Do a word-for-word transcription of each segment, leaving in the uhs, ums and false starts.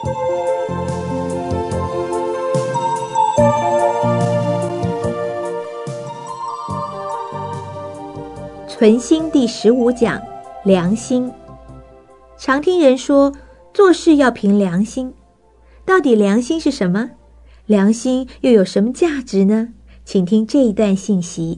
存心第十五讲，良心。常听人说做事要凭良心，到底良心是什么？良心又有什么价值呢？请听这一段信息。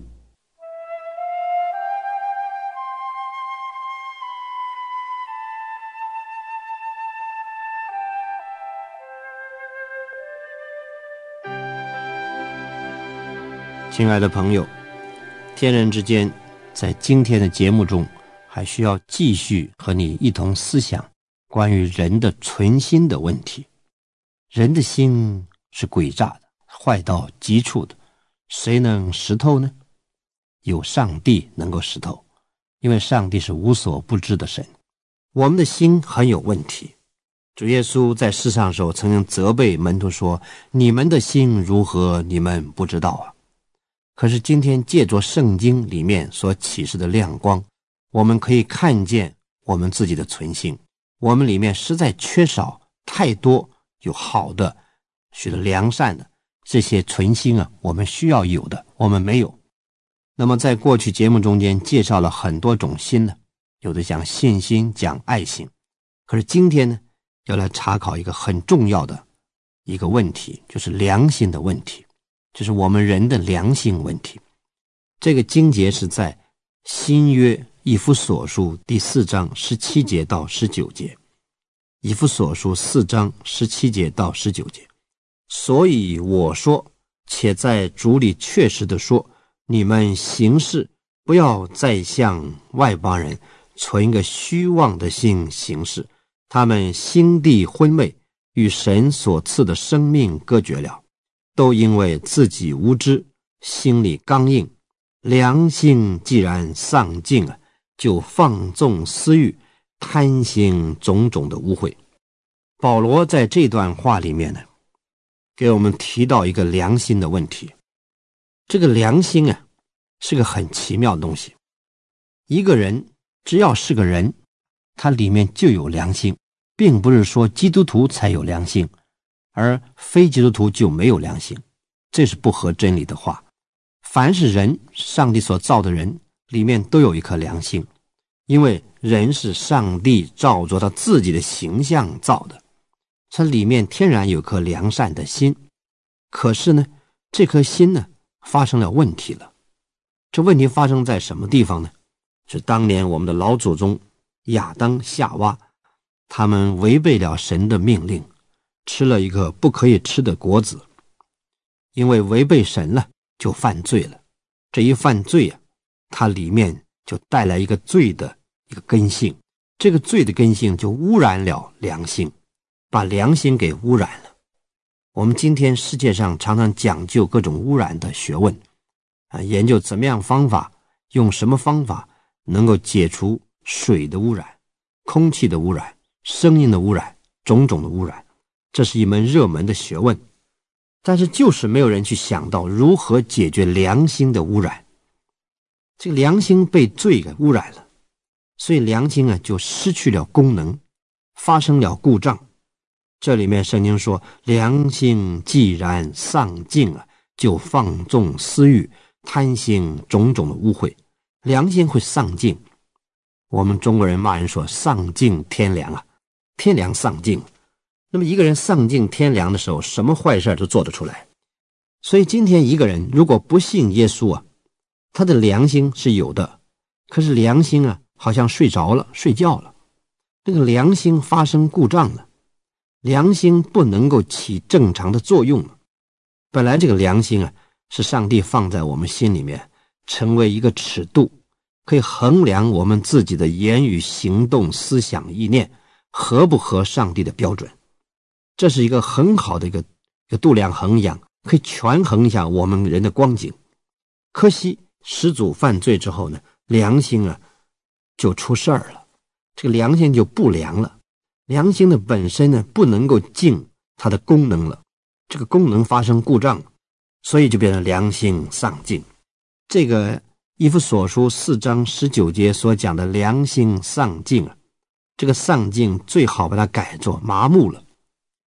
亲爱的朋友，天人之间，在今天的节目中还需要继续和你一同思想关于人的存心的问题。人的心是诡诈的，坏到极处的，谁能识透呢？有上帝能够识透，因为上帝是无所不知的神。我们的心很有问题。主耶稣在世上的时候曾经责备门徒说，你们的心如何，你们不知道啊。可是今天借着圣经里面所启示的亮光，我们可以看见我们自己的存心，我们里面实在缺少太多有好的许多良善的这些存心啊，我们需要有的我们没有。那么在过去节目中间介绍了很多种心呢，有的讲信心，讲爱心。可是今天呢，要来查考一个很重要的一个问题，就是良心的问题，就是我们人的良心问题。这个经节是在新约以弗所书第四章十七节到十九节。以弗所书四章十七节到十九节。所以我说，且在主里确实的说，你们行事不要再像外邦人存一个虚妄的心行事，他们心地昏昧，与神所赐的生命隔绝了，都因为自己无知，心里刚硬，良心既然丧尽了，就放纵私欲，贪行种种的污秽。保罗在这段话里面呢，给我们提到一个良心的问题。这个良心啊，是个很奇妙的东西。一个人只要是个人，他里面就有良心，并不是说基督徒才有良心，而非基督徒就没有良心，这是不合真理的话。凡是人，上帝所造的人里面都有一颗良心，因为人是上帝照着他自己的形象造的，它里面天然有颗良善的心。可是呢，这颗心呢发生了问题了。这问题发生在什么地方呢？是当年我们的老祖宗亚当夏娃，他们违背了神的命令，吃了一个不可以吃的果子，因为违背神了，就犯罪了。这一犯罪啊，它里面就带来一个罪的一个根性，这个罪的根性就污染了良心，把良心给污染了。我们今天世界上常常讲究各种污染的学问啊，研究怎么样方法，用什么方法能够解除水的污染、空气的污染、声音的污染、种种的污染，这是一门热门的学问。但是就是没有人去想到如何解决良心的污染。这个良心被罪给污染了，所以良心啊就失去了功能，发生了故障。这里面圣经说，良心既然丧尽了，就放纵私欲，贪行种种的污秽。良心会丧尽，我们中国人骂人说丧尽天良啊，天良丧尽。那么一个人丧尽天良的时候，什么坏事都做得出来。所以今天一个人如果不信耶稣啊，他的良心是有的，可是良心啊好像睡着了，睡觉了，这个良心发生故障了，良心不能够起正常的作用了。本来这个良心啊是上帝放在我们心里面，成为一个尺度，可以衡量我们自己的言语行动思想意念合不合上帝的标准。这是一个很好的一个一个度量衡样，可以权衡一下我们人的光景。可惜始祖犯罪之后呢，良心啊就出事儿了，这个良心就不良了，良心的本身呢不能够尽它的功能了，这个功能发生故障，所以就变成良心丧尽。这个以弗所书四章十九节所讲的良心丧尽啊，这个丧尽最好把它改作麻木了，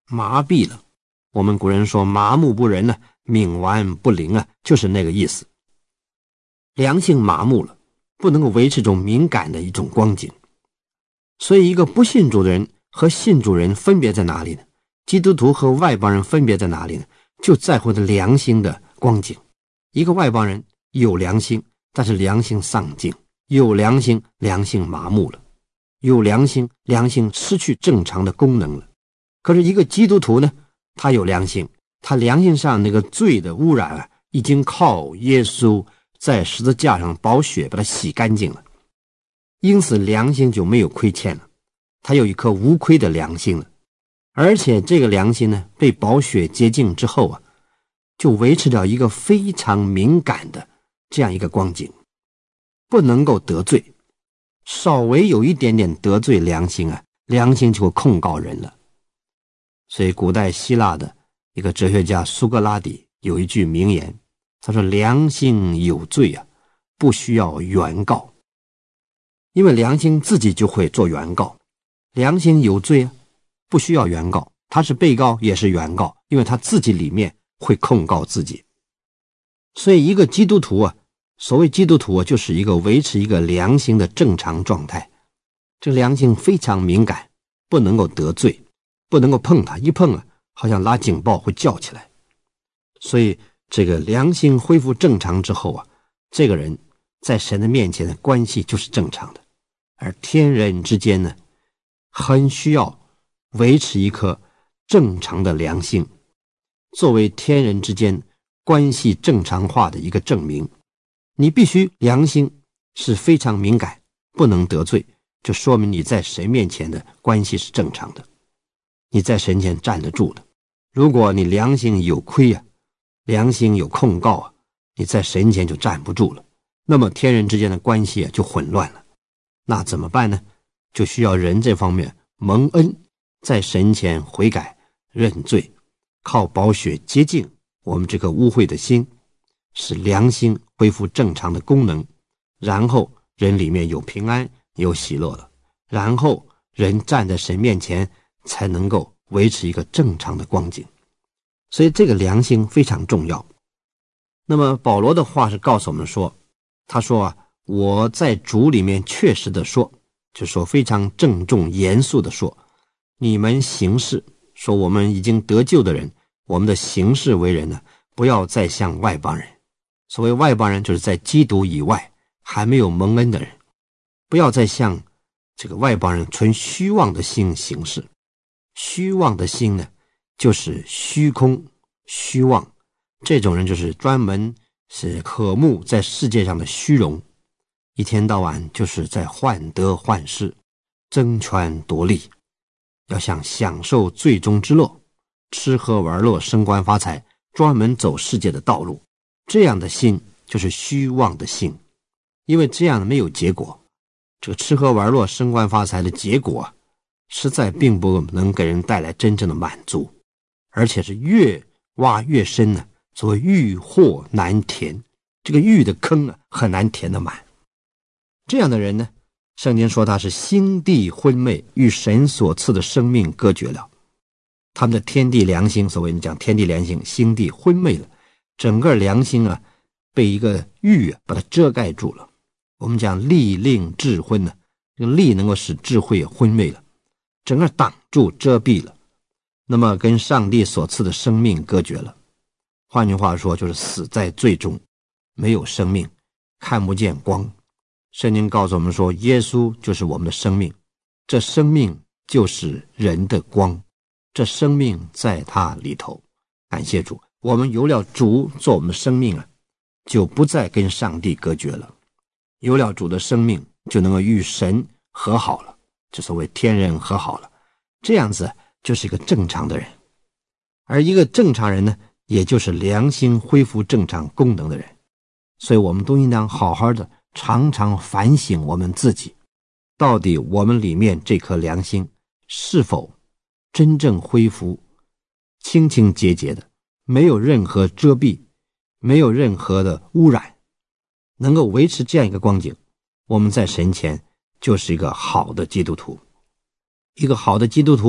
麻痹了。我们古人说麻木不仁呢、啊，冥顽不灵啊，就是那个意思。良心麻木了，不能够维持这种敏感的一种光景。所以一个不信主的人和信主人分别在哪里呢？基督徒和外邦人分别在哪里呢？就在乎的良心的光景。一个外邦人有良心，但是良心丧尽；有良心，良心麻木了；有良心，良心失去正常的功能了。可是一个基督徒呢，他有良心，他良心上那个罪的污染啊，已经靠耶稣在十字架上宝血把它洗干净了，因此良心就没有亏欠了，他有一颗无亏的良心了。而且这个良心呢，被宝血洁净之后啊，就维持着一个非常敏感的这样一个光景，不能够得罪。稍微有一点点得罪良心啊，良心就会控告人了。所以古代希腊的一个哲学家苏格拉底有一句名言，他说良心有罪啊，不需要原告。因为良心自己就会做原告，良心有罪啊，不需要原告，他是被告也是原告，因为他自己里面会控告自己。所以一个基督徒啊，所谓基督徒啊，就是一个维持一个良心的正常状态。这良心非常敏感，不能够得罪，不能够碰它，一碰啊，好像拉警报会叫起来。所以这个良心恢复正常之后啊，这个人在神的面前的关系就是正常的。而天人之间呢，很需要维持一颗正常的良心，作为天人之间关系正常化的一个证明。你必须良心是非常敏感，不能得罪，就说明你在神面前的关系是正常的，你在神前站得住的。如果你良心有亏啊，良心有控告啊，你在神前就站不住了，那么天人之间的关系啊就混乱了。那怎么办呢？就需要人这方面蒙恩，在神前悔改认罪，靠宝血洁净我们这颗污秽的心，使良心恢复正常的功能，然后人里面有平安有喜乐了，然后人站在神面前才能够维持一个正常的光景。所以这个良心非常重要。那么保罗的话是告诉我们说，他说啊，我在主里面确实的说，就说非常郑重严肃的说，你们行事，说我们已经得救的人，我们的行事为人呢，不要再像外邦人。所谓外邦人，就是在基督以外还没有蒙恩的人，不要再像这个外邦人存虚妄的心行事。虚妄的心呢，就是虚空虚妄，这种人就是专门是渴慕在世界上的虚荣，一天到晚就是在患得患失，争权夺利，要想享受最终之乐，吃喝玩乐升官发财，专门走世界的道路。这样的心就是虚妄的心，因为这样没有结果。这个吃喝玩乐升官发财的结果啊，实在并不能给人带来真正的满足，而且是越挖越深呢、啊。所谓欲壑难填，这个欲的坑啊很难填得满。这样的人呢，圣经说他是心地昏昧，与神所赐的生命隔绝了。他们的天地良心，所谓你讲天地良心，心地昏昧了，整个良心啊被一个欲啊把它遮盖住了。我们讲力令智昏呢、啊，这个力能够使智慧昏昧了，整个挡住遮蔽了，那么跟上帝所赐的生命隔绝了。换句话说，就是死在罪中，没有生命，看不见光。圣经告诉我们说，耶稣就是我们的生命，这生命就是人的光，这生命在他里头。感谢主，我们有了主做我们的生命啊，就不再跟上帝隔绝了。有了主的生命，就能够与神和好了，就所谓天人和好了。这样子就是一个正常的人。而一个正常人呢，也就是良心恢复正常功能的人。所以我们都应当好好的常常反省我们自己，到底我们里面这颗良心是否真正恢复清清洁洁的，没有任何遮蔽，没有任何的污染，能够维持这样一个光景，我们在神前就是一个好的基督徒。一个好的基督徒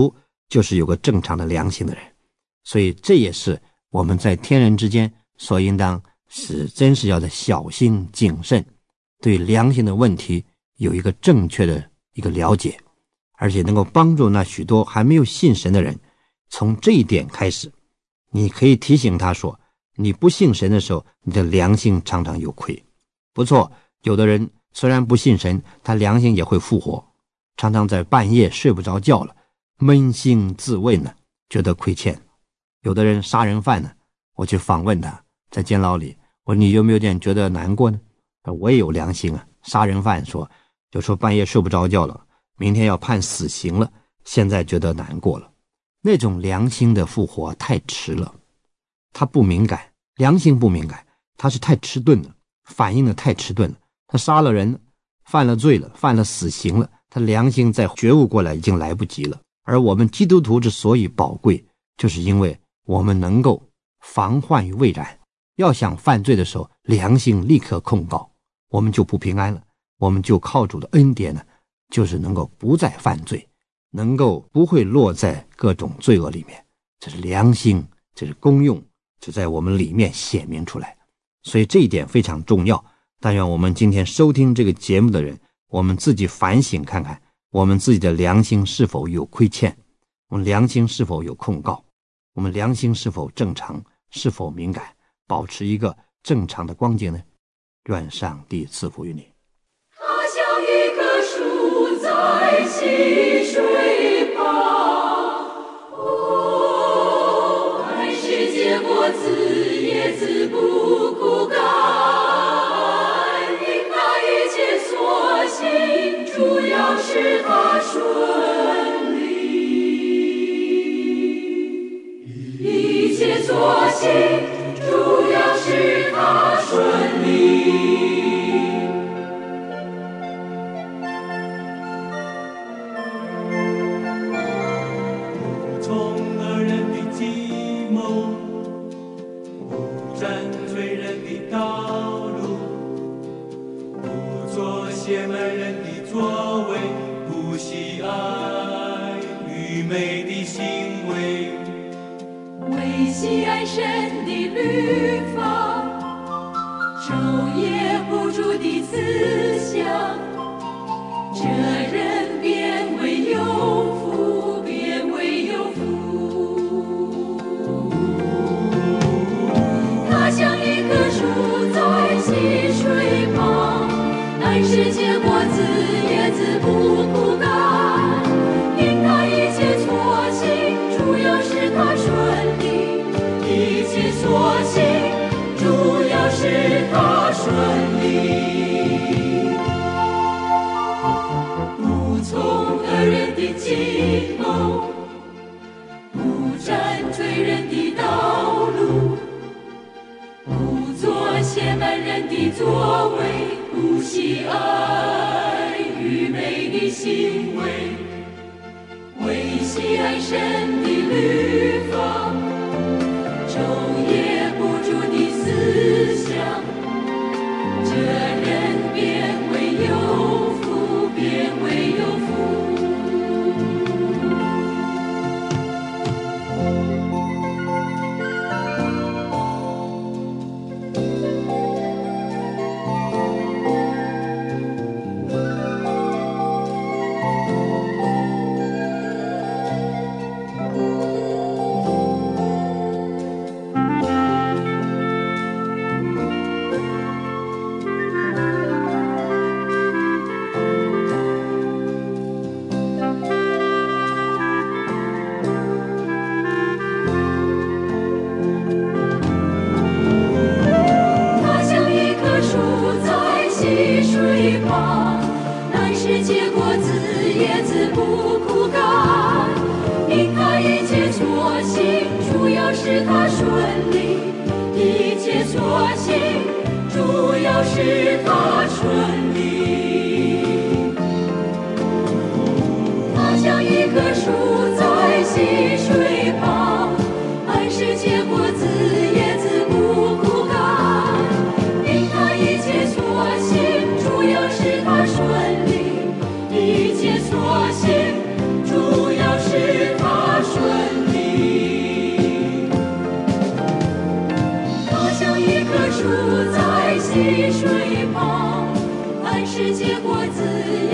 就是有个正常的良心的人。所以这也是我们在天人之间所应当是真是要的小心谨慎，对良心的问题有一个正确的一个了解，而且能够帮助那许多还没有信神的人。从这一点开始，你可以提醒他说，你不信神的时候，你的良心常常有亏。不错，有的人虽然不信神，他良心也会复活，常常在半夜睡不着觉了，扪心自问呢，觉得亏欠。有的人杀人犯呢，我去访问他，在监牢里，我说你有没有点觉得难过呢？我也有良心啊。杀人犯说，就说半夜睡不着觉了，明天要判死刑了，现在觉得难过了。那种良心的复活太迟了，他不敏感，良心不敏感，他是太迟钝了，反应的太迟钝了。他杀了人，犯了罪了，犯了死刑了，他良心再觉悟过来已经来不及了。而我们基督徒之所以宝贵，就是因为我们能够防患于未然，要想犯罪的时候，良心立刻控告，我们就不平安了。我们就靠主的恩典呢，就是能够不再犯罪，能够不会落在各种罪恶里面。这是良心，这是功用，就在我们里面显明出来。所以这一点非常重要。但愿我们今天收听这个节目的人，我们自己反省看看，我们自己的良心是否有亏欠，我们良心是否有控告，我们良心是否正常，是否敏感，保持一个正常的光景呢？愿上帝赐福于你。 它像一棵树在溪水旁，哦，还是结果子，叶子不枯干，因它一切所行，主要是它顺利，一切所行，主要是它顺利。喜爱神的律法，昼夜不住的思想，这人便为有福，便为有福。他像一棵树在溪水旁，按时结果子，叶子不枯干，因他一切所行，主要是他顺利。一切所行，主要是他顺利，不从恶人的计谋，不占罪人的道路，不做亵慢人的作为，不喜爱愚昧的行为，唯喜爱神的律法，昼夜不住的思想，这人便为有福，便为有福。一切所行，主要是他溪水旁，按时结果子